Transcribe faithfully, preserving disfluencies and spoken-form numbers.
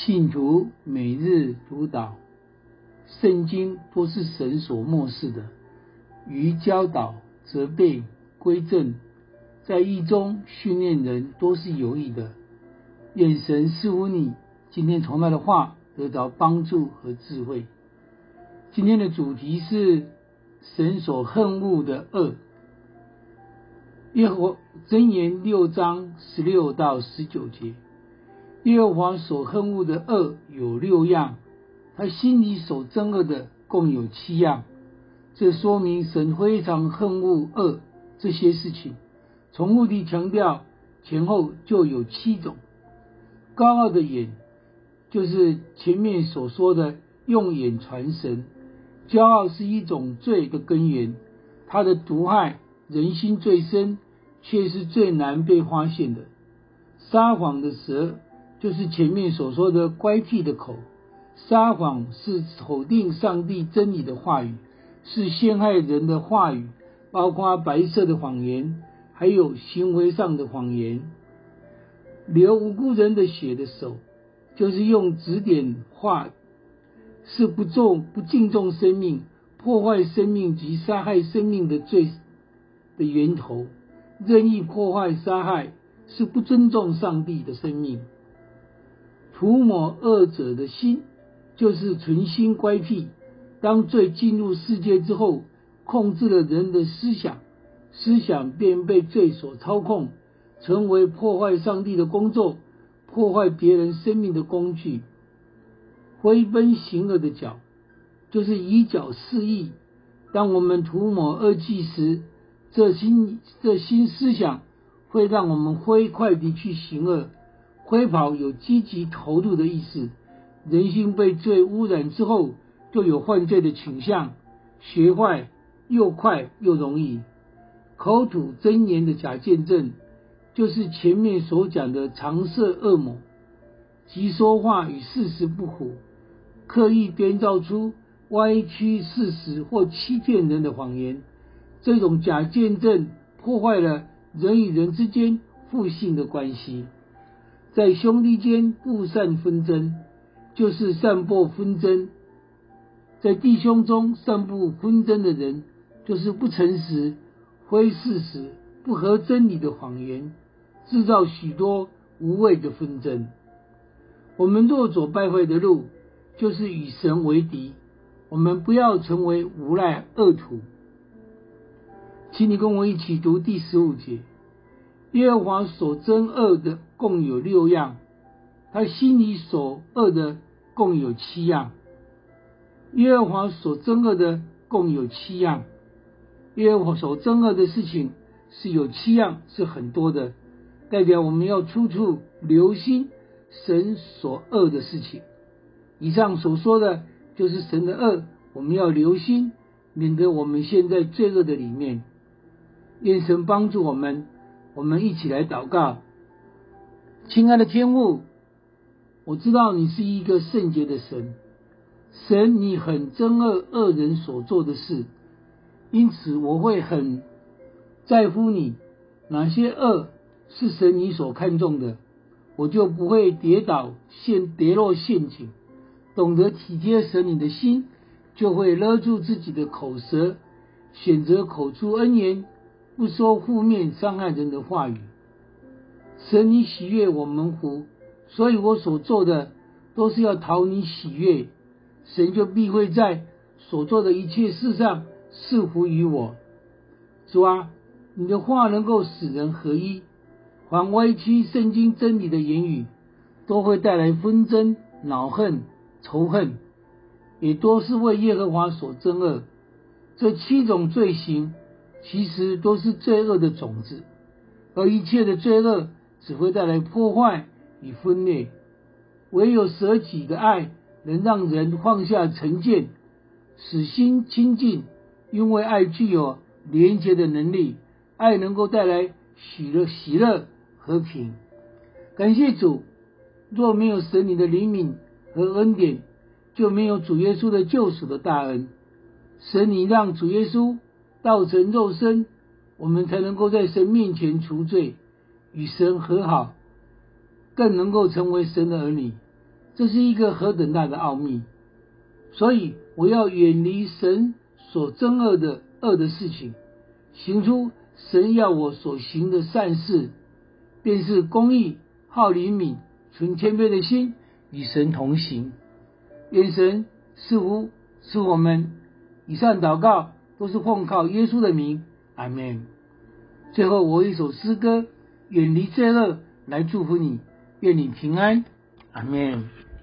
信徒每日读祷，圣经都是神所默示的，于教导、责备、归正，在义中训练人都是有益的。愿神赐福你今天从他的话得到帮助和智慧。今天的主题是神所恨恶的恶。耶和华箴言六章十六到十九节，耶和华所恨恶的恶有六样，他心里所憎恶的共有七样。这说明神非常恨恶恶这些事情，重复地强调前后就有七种。高傲的眼，就是前面所说的用眼传神。骄傲是一种罪的根源，它的毒害人心最深，却是最难被发现的。撒谎的舌，就是前面所说的乖僻的口。撒谎是否定上帝真理的话语，是陷害人的话语，包括白色的谎言，还有行为上的谎言。流无辜人的血的手，就是用指点话，是不重不敬重生命，破坏生命及杀害生命的罪的源头。任意破坏杀害，是不尊重上帝的生命。涂抹恶者的心，就是存心乖僻。当罪进入世界之后，控制了人的思想，思想便被罪所操控，成为破坏上帝的工作，破坏别人生命的工具。飞奔行恶的脚，就是以脚示意。当我们涂抹恶迹时，这新这新思想会让我们飞快地去行恶。飞跑有积极投入的意思。人心被罪污染之后，就有犯罪的倾向，学坏又快又容易。口吐真言的假见证，就是前面所讲的常设恶魔，即说话与事实不符，刻意编造出歪曲事实或欺骗人的谎言。这种假见证破坏了人与人之间互信的关系。在兄弟间布散纷争，就是散播纷争。在弟兄中散布纷争的人，就是不诚实、非事实、不合真理的谎言，制造许多无谓的纷争。我们若走败坏的路，就是与神为敌。我们不要成为无赖恶徒。请你跟我一起读第十五节。耶和华所憎恶的共有六样，他心里所恶的共有七样。耶和华所憎恶的共有七样。耶和华所憎恶的事情是有七样，是很多的，代表我们要处处留心神所恶的事情。以上所说的就是神的恶，我们要留心，免得我们陷在罪恶的里面。愿神帮助我们，我们一起来祷告。亲爱的天父，我知道你是一个圣洁的神，神你很憎恶恶人所做的事，因此我会很在乎你哪些恶是神你所看重的，我就不会跌倒陷跌落陷阱。懂得体贴神你的心，就会勒住自己的口舌，选择口出恩言，不说负面伤害人的话语。神你喜悦我们福，所以我所做的都是要讨你喜悦，神就必会在所做的一切事上赐福于我。主啊，你的话能够使人合一，凡歪曲圣经真理的言语，都会带来纷争、恼恨、仇恨，也都是为耶和华所憎恶。这七种罪行其实都是罪恶的种子，而一切的罪恶只会带来破坏与分裂。唯有舍己的爱能让人放下成见，使心清净，因为爱具有连结的能力，爱能够带来喜乐、喜乐、和平。感谢主，若没有神你的怜悯和恩典，就没有主耶稣的救赎的大恩。神你让主耶稣道成肉身，我们才能够在神面前除罪，与神和好，更能够成为神的儿女。 这是一个何等大的奥秘！所以我要远离神所憎恶的恶的事情，行出神要我所行的善事，便是公义、好怜悯、存谦卑的心，与神同行。愿神赐福赐我们。以上祷告都是奉靠耶稣的名，阿们。最后我有一首诗歌，远离罪恶，来祝福你，愿你平安，阿们。